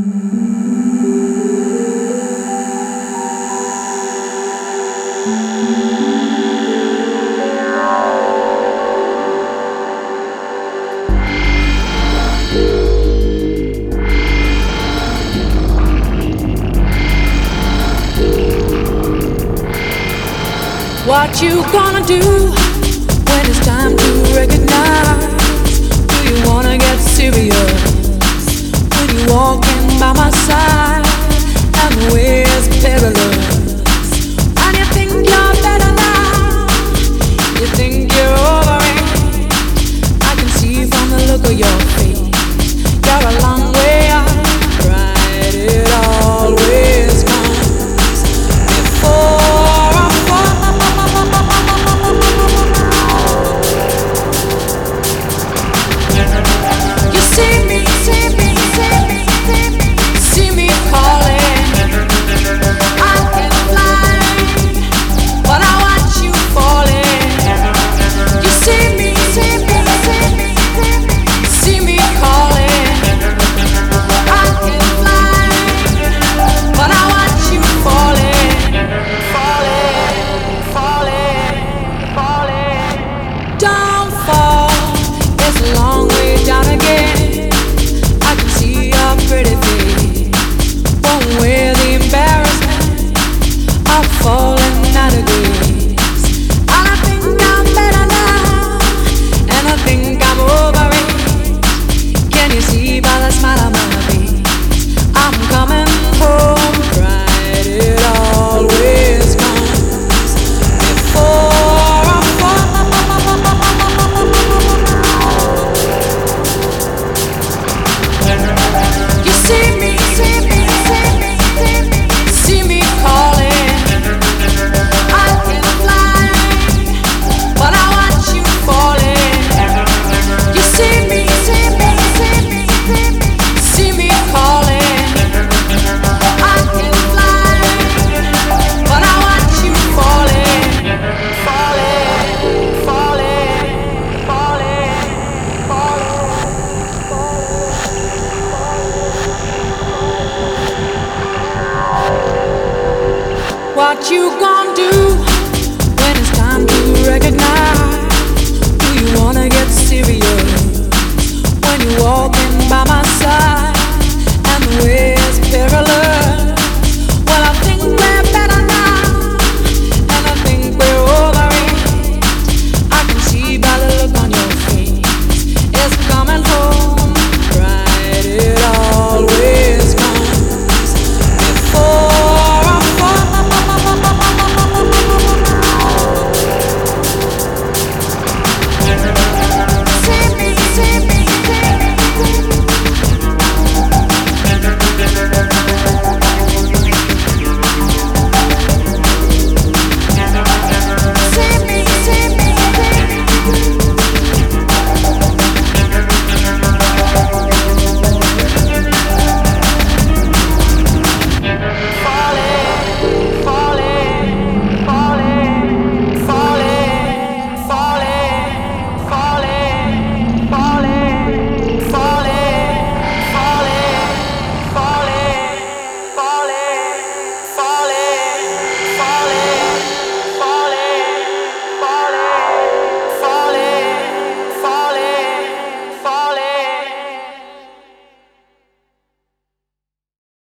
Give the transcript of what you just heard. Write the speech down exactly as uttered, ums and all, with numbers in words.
What you gonna do when it's time to recognize? Do you wanna get serious when you walking by my side and the way is perilous? And you think you're better now, you think you're over it. I can see from the look of your face, you're a long way off, right? It always comes before. What you